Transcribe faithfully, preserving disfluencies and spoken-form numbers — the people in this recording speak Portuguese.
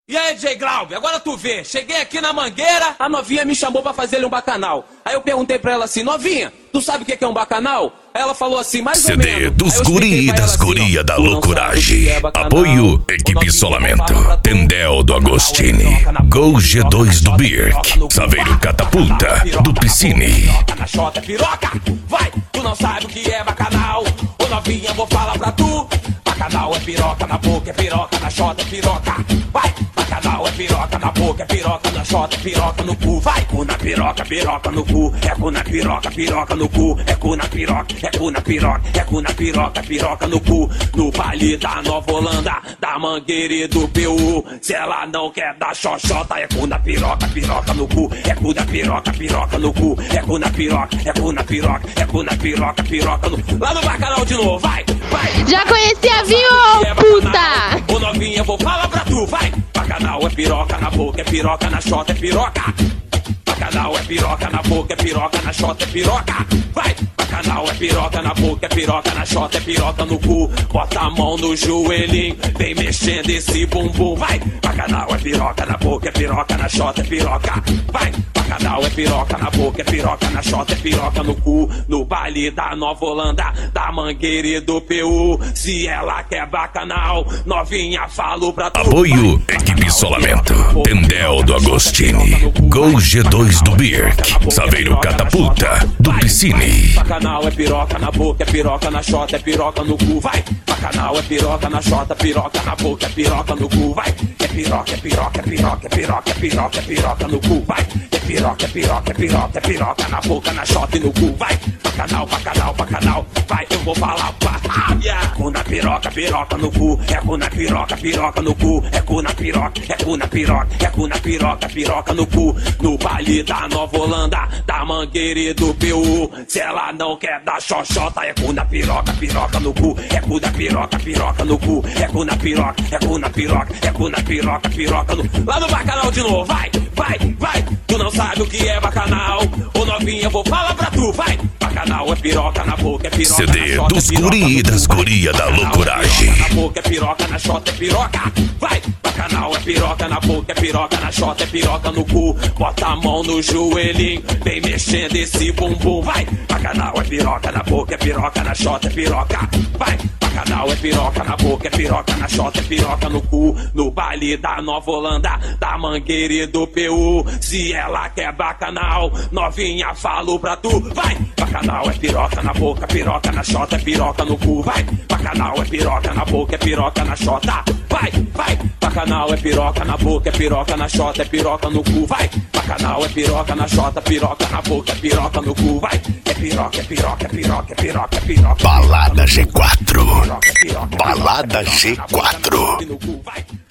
E aí, J. Glauber, agora tu vê, cheguei aqui na Mangueira, a novinha me chamou pra fazer um bacanal. Aí eu perguntei pra ela assim, novinha, tu sabe o que é um bacanal? Aí ela falou assim, mais C ou menos. C D dos guri e das guria da loucuragem. Apoio Equipe Isolamento, Tendel do Agostini, Gol G dois do Birk, Saveiro Catapulta do Piscine. Na xota, piroca, vai, tu não sabe o que é bacanal. Ô novinha, vou falar pra tu. Bacanal é piroca na boca, é piroca na xota, é piroca. Vai, bacanal é piroca na boca, é piroca na xota, é piroca no cu. Vai, cu na piroca, piroca no cu. É cu na piroca, piroca no cu. É cu na piroca, é cu na piroca. É cu na piroca, piroca no cu. No baile da Nova Holanda, da Mangueira e do P U. Se ela não quer dar xoxota, é cu na piroca, piroca no cu. É cu na piroca, piroca no cu. É cu na piroca, é cu na piroca. É cu na piroca, piroca no cu. Lá no bacanal de novo, vai, vai. Já conhecia, viu, ô puta? Ô novinha, vou falar pra tu, vai. Bacanal é piroca na boca, é piroca na xota, é piroca. Bacanal é piroca na boca, é piroca na xota, é piroca. Vai. Bacanal é piroca na boca, é piroca na xota, é piroca no cu. Bota a mão no joelhinho, vem mexendo esse bumbum. Vai. Bacanal é piroca na boca, é piroca na xota, é piroca. Vai. Bacanal é piroca na boca, é piroca na xota, é piroca no cu. No baile da Nova Holanda, da Mangueira e do P U. Se ela quer bacanal, novinha, falo pra tu. Apoio Equipe Isolamento, Tendel do Agostini, Gol G dois do Birk, Saveiro Catapulta do Piscine. Bacanal é piroca na boca, é piroca na xota, é piroca no cu. Vai. Bacanal é piroca na xota, piroca na boca, é piroca no cu. Vai. É piroca, é piroca, é piroca, é piroca, é piroca, é piroca no cu. Vai. É piroca, é piroca, é piroca, é piroca na boca, na xota e no cu. Vai. Bacanal, bacanal, bacanal. Vai, eu vou falar pra rábia. Cu na piroca, piroca no cu. É cu na piroca, piroca no cu. É cu na piroca, é cu na piroca. É cu na piroca, piroca no cu. No baile da Nova Holanda, da Mangueira e do P U. Se ela não quer dar xoxota, é cu na piroca, piroca no cu. É cu na piroca, piroca no cu. É cu na piroca, é cu na piroca. É cu na piroca, piroca no... Lá no bacanal de novo, vai, vai, vai. Tu não sabe o que é bacanal. Ô novinha, vou falar pra tu, vai. Bacanal é piroca na boca, é piroca C D dos guri e das guria da loucuragem. Na boca é piroca, na xota é piroca. Vai. Bacanal é piroca na boca, é piroca na xota, é piroca no cu. Bota a mão no joelhinho, vem mexendo esse bumbum. Vai. Bacanal é piroca na boca, é piroca na xota, é piroca. Vai. Bacanal é piroca na boca, é piroca na xota, é piroca no cu. No baile da Nova Holanda, da Mangueira e do P U. Se ela quer bacanal, novinha, falo pra tu. Vai. Bacanal é piroca na boca, piroca na xota, é piroca no cu. Vai. Bacanal é piroca na boca, é piroca na xota. Vai, vai. Bacanal é piroca na boca, é piroca na xota, é piroca no cu. Vai. Bacanal é piroca na xota, piroca na boca, é piroca no cu. Vai. É piroca, é piroca, é piroca, é piroca, é piroca. Balada G quatro. Balada G quatro.